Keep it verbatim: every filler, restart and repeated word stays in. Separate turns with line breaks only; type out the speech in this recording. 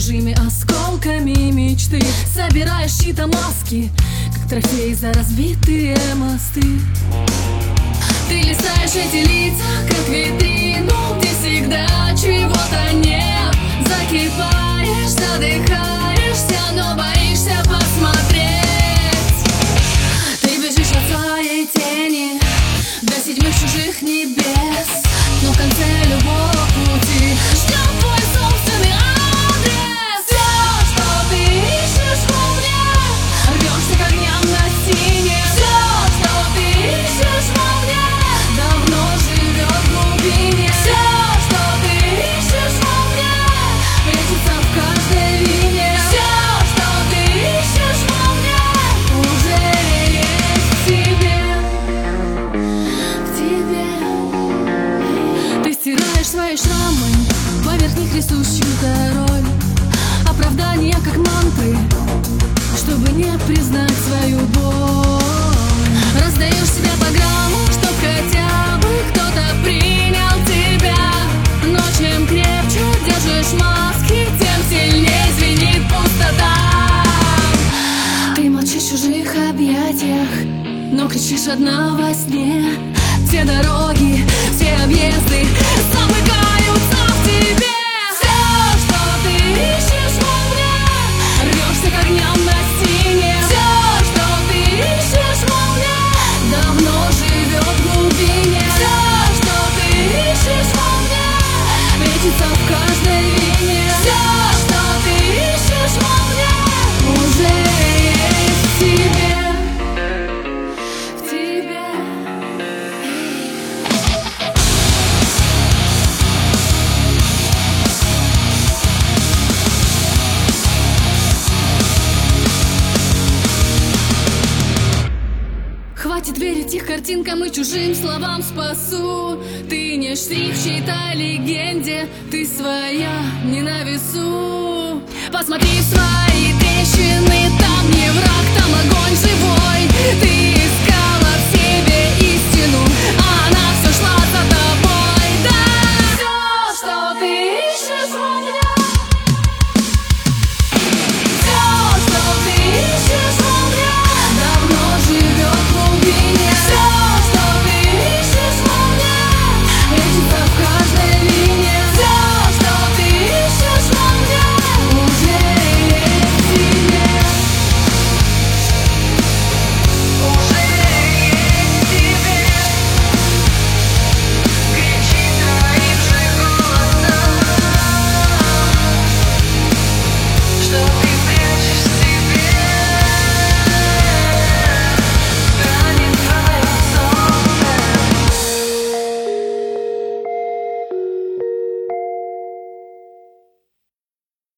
чужими осколками мечты. Собираешь чьи-то маски, как трофей за разбитые мосты. Ты листаешь эти лица, как витрину, где всегда чего-то нет. Закипаешь, задыхаешься, но боишься посмотреть. Ты бежишь от своей тени до седьмых чужих небес, но в конце любого пути ждет твой собственный адрес. Все, что ты ищешь во мне, рвешься к огням на стене. Все, что ты ищешь во мне, давно живет в глубине. Все, что ты ищешь во мне, прячется в каждой вине. Все, что ты ищешь во мне, уже есть в тебе, в тебе. Ты стираешь свои шрамы, поверх них рисуешь чью-то роль. Оправдания как мантры, чтобы не признать свою боль. Раздаешь себя по грамму, чтоб хотя бы кто-то принял тебя. Но чем крепче держишь маски, тем сильнее звенит пустота. Ты молчишь в чужих объятиях, но кричишь одна во сне. Все дороги, все объезды замыкаются в тебе. Все, что ты ищешь во мне, рвешься к огням на стене. Все, что ты ищешь во мне, давно живет в глубине. Все, что ты ищешь во мне, прячется в каждой вине. Все, что ты ищешь во мне, уже есть в тебе, в тебе. Хватит верить их картинкам и чужим словам спасу. Ты не штрих в чьей-то легенде, ты своя, не на весу. Посмотри в свои трещины, там не враг, там огонь живой. Ты